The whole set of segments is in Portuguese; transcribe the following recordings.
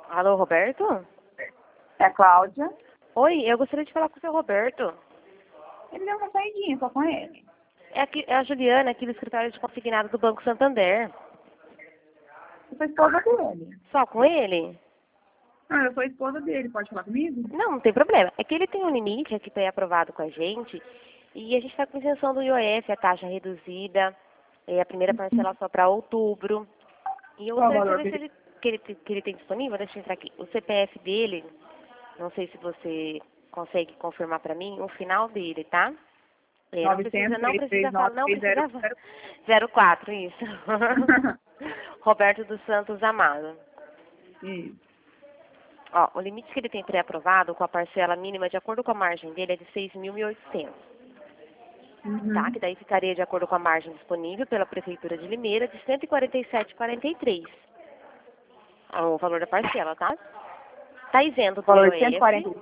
Alô, Roberto? É a Cláudia. Oi, eu gostaria de falar com o seu Roberto. Ele deu uma saidinha só com ele. É a Juliana, aqui do escritório de consignado do Banco Santander. Eu sou esposa dele. Só com ele? Ah, eu sou esposa dele. Pode falar comigo? Não tem problema. É que ele tem um limite aqui para aprovado com a gente e a gente está com isenção do IOF, a taxa reduzida, a primeira parcela só para outubro. E eu Qual o gostaria de valor saber se dele? ele tem disponível, deixa eu entrar aqui, o CPF dele, não sei se você consegue confirmar para mim, o final dele, tá? Não precisa falar, não precisa 04, isso. Roberto dos Santos Amado. Isso. Ó, o limite que ele tem pré-aprovado com a parcela mínima de acordo com a margem dele é de 6.800, tá? Que daí ficaria de acordo com a margem disponível pela Prefeitura de Limeira de 147,43. O valor da parcela, tá? Tá isento do Valor de IOF,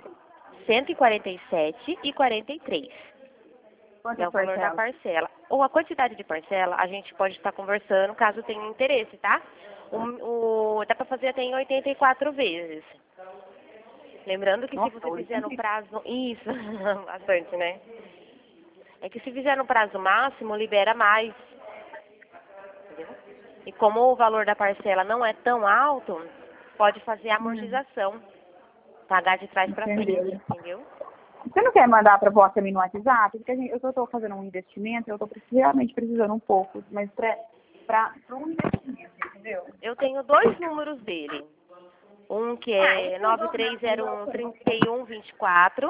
147,43. Quanto É o valor da parcela. Ou a quantidade de parcela, a gente pode estar conversando caso tenha interesse, tá? Dá para fazer até em 84 vezes. Lembrando que se você fizer no prazo... Isso, bastante, né? É que se fizer no prazo máximo, libera mais. Entendeu? E como o valor da parcela não é tão alto, pode fazer a amortização. Pagar de trás para frente, entendeu? Você não quer mandar a proposta mim no WhatsApp? Porque eu estou fazendo um investimento, eu estou realmente precisando um pouco, mas para um investimento, entendeu? Eu tenho 2 números dele. Um que é 9301-3124.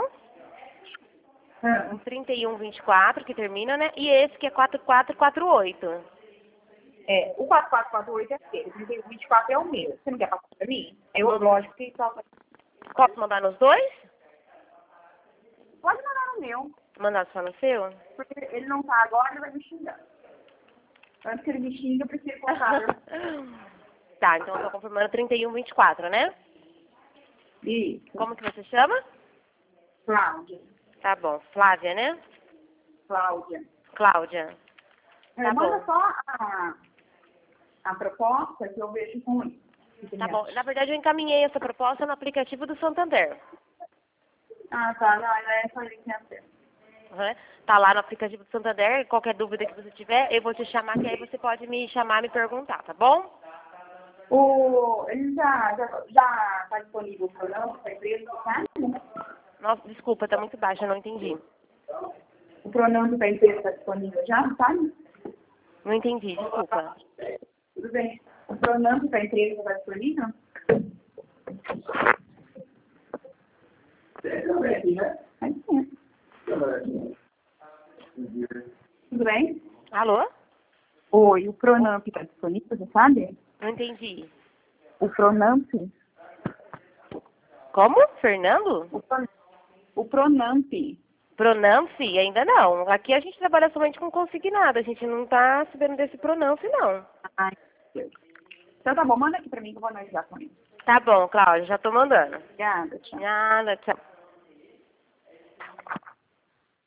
Um 3124 que termina, né? E esse que é 4448. É, o 4448 é dele, o 3124 é o meu. Você não quer passar para mim? Eu, lógico que só... Posso mandar nos dois? Pode mandar no meu. Mandar só no seu? Porque ele não tá agora, ele vai me xingar. Antes que ele me xingue, eu prefiro colocar. Tá, então eu tô confirmando 3124, né? Isso. Como que você chama? Cláudia. Tá bom, Flávia, né? Cláudia. Cláudia. Tá manda bom. só a proposta que eu vejo com ele. Tá bom. Na verdade, eu encaminhei essa proposta no aplicativo do Santander. Ah, tá. Não, é só ele que aceita. Uhum. Tá lá no aplicativo do Santander. Qualquer dúvida que você tiver, eu vou te chamar, que aí você pode me chamar, me perguntar, tá bom? Ele já tá disponível para não para a empresa, sabe? Nossa, desculpa, tá muito baixo, eu não entendi. O pronome da empresa está disponível já, sabe? Não entendi, desculpa. Tudo bem. O pronome da empresa está disponível? Tudo bem? Alô? Oi, o Pronamp está disponível, você sabe? Não entendi. O Pronamp? Como? Fernando? O Pronamp. Pronamp? Ainda não. Aqui a gente trabalha somente com consignado. A gente não tá sabendo desse Pronamp, não. Ai, Deus. Então tá bom, manda aqui pra mim que eu vou analisar com ele. Tá bom, Cláudia, já tô mandando. Obrigada, tchau. Nada, tchau.